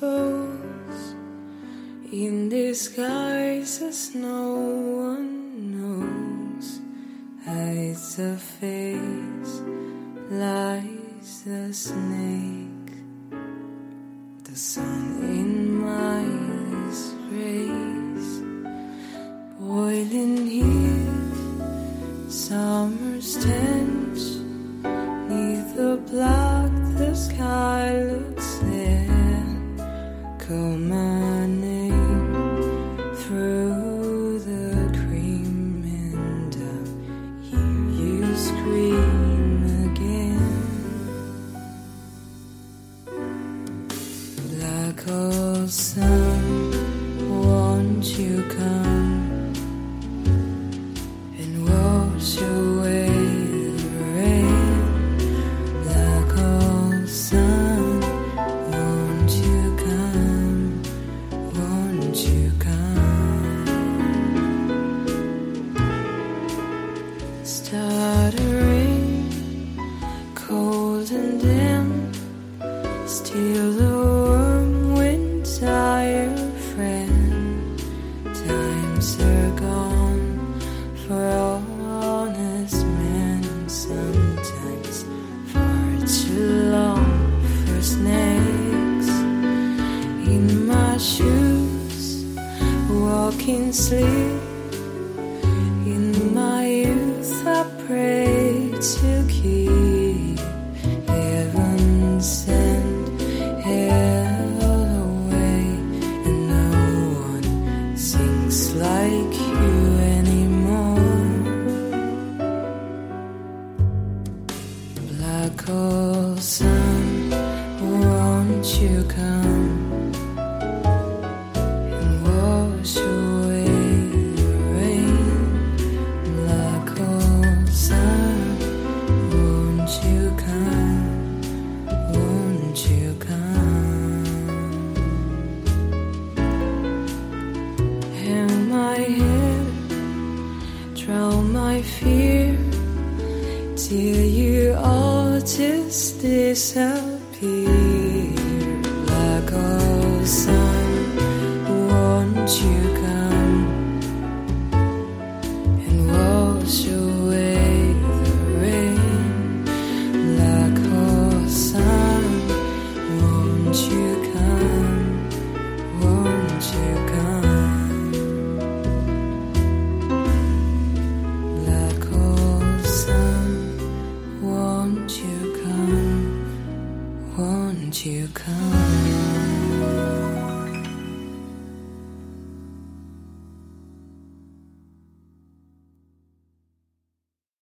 suppose, in disguises no one knows, hides the face, lies the snake, the sun in my disgrace, boiling heat, summer's stench, neath the black the sky looks thin, call my name through the cream and I'll hear you scream again. Black hole sun, won't you come and wash away the rain? Black hole sun, won't you come? Won't you come? Stuttering, cold and damp, still the warm wind, tired friend. Times are gone for honest men, and sometimes far too long for snakes. In my shoes, walking sleep. In my youth, I pray to keep heaven sent hell away, and no one sings like you anymore. Black hole sun, won't you come and wash away the rain? Black hole sun, won't you come? Won't you come? Hang my head, drown my fear, till you all just disappear. Black hole sun, won't you come and wash away the rain? Black hole sun, won't you come? Won't you come? Black hole sun, won't you come? Won't you come?